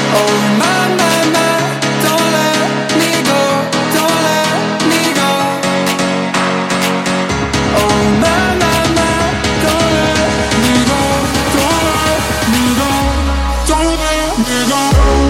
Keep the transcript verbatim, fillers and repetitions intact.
Oh my, my, my, don't let me go, don't let me go. Oh my, my, my, don't let me go, don't let me go, don't let me go.